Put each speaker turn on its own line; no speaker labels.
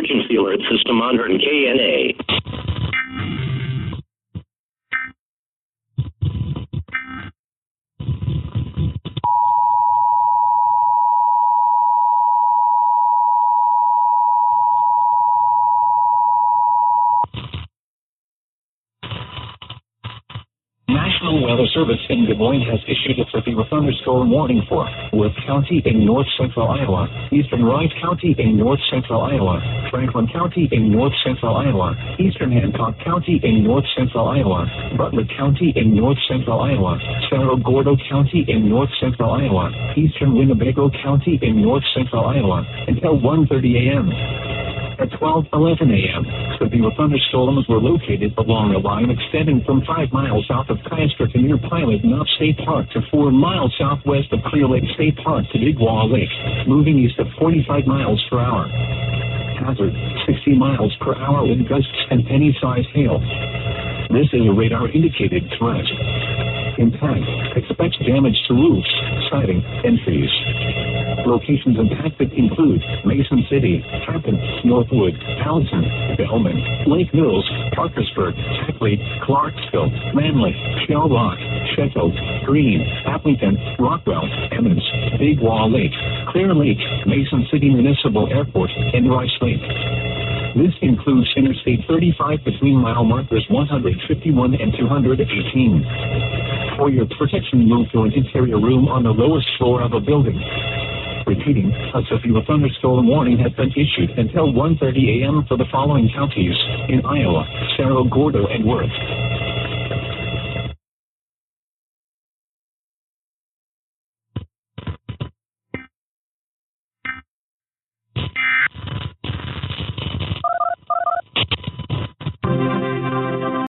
emergency alert system on her KNA.
National Weather Service in Des Moines has issued a severe thunderstorm warning for Worth County in north-central Iowa, Eastern Wright County in north-central Iowa, Franklin County in north-central Iowa, Eastern Hancock County in north-central Iowa, Butler County in north-central Iowa, Cerro Gordo County in north-central Iowa, Eastern Winnebago County in north-central Iowa, until 1:30 a.m. At 12:11 a.m., severe thunderstorms were located along a line extending from 5 miles south of Keister to near Pilot Knob State Park to 4 miles southwest of Clear Lake State Park to Big Wall Lake, moving east at 45 miles per hour. Hazard, 60 miles per hour with gusts and penny-sized hail. This is a radar-indicated threat. Impact, expect damage to roofs, siding, and trees. Locations impacted include Mason City, Hampton, Northwood, Allison, Bellman, Lake Mills, Parkersburg, Hackley, Clarksville, Manly, Shell Rock, Sheffield, Green, Appleton, Rockwell, Emmons, Big Wall Lake, Clear Lake, Mason City Municipal Airport, and Rice Lake. This includes Interstate 35 between mile markers 151 and 218. For your protection, move to an interior room on the lowest floor of a building. Repeating, a severe thunderstorm warning has been issued until 1:30 a.m. for the following counties in Iowa: Cerro Gordo and Worth.